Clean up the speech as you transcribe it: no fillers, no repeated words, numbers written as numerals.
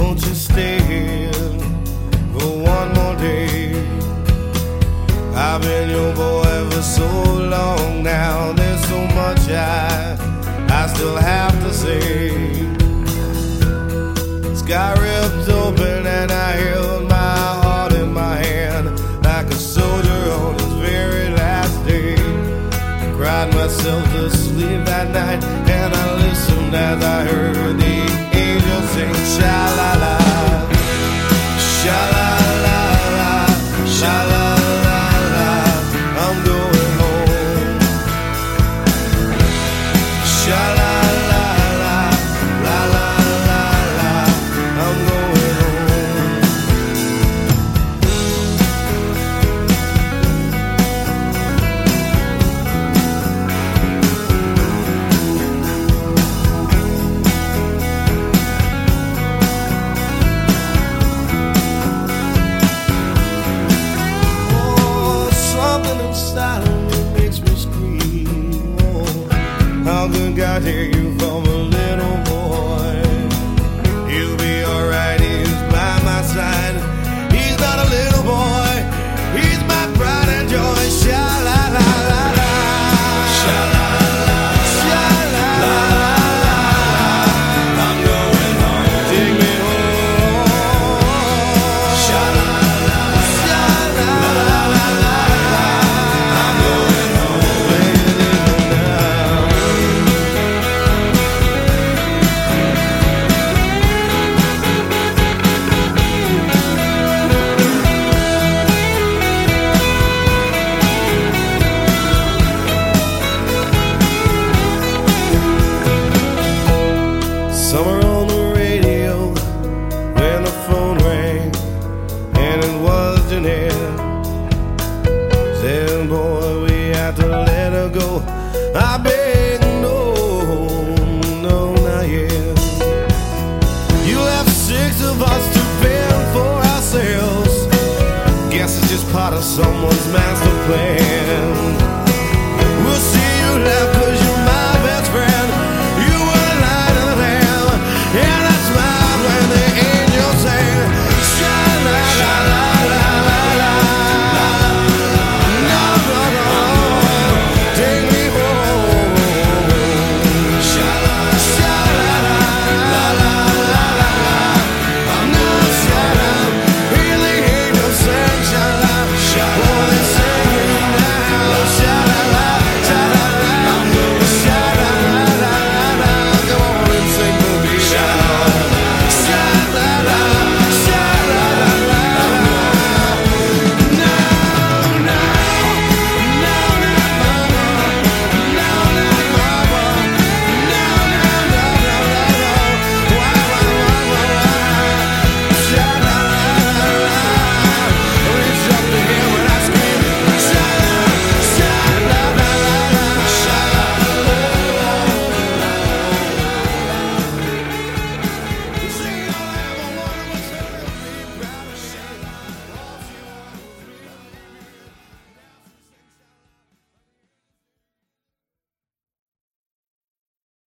won't you stay here for one more day? I've been your boy for so long now. There's so much I still have to say. Sky ripped open and I held my heart in my hand like a soldier on his very last day. Cried myself to sleep that night and I listened as I heard the angels sing sha-la-la, sha-la-la-la, sha-la-la-la. I'm going home. Sha-la-la-la, la-la-la-la. I'm going home. Inside of me makes me scream. Oh, how could God hear you from a little boy? He'll be alright, he's by my side. He's not a little boy, he's my pride and joy. Sha-la-la-la-la, sha-la-la, sha-la-la-la. I'm going home. Take me home. Sha-la-la, sha-la-la-la. Summer on the radio when the phone rang and it was Jeanette. Saying, boy, we have to let her go. I beg, no, no, not yet. You left 6 of us to fend for ourselves. Guess it's just part of someone's master plan.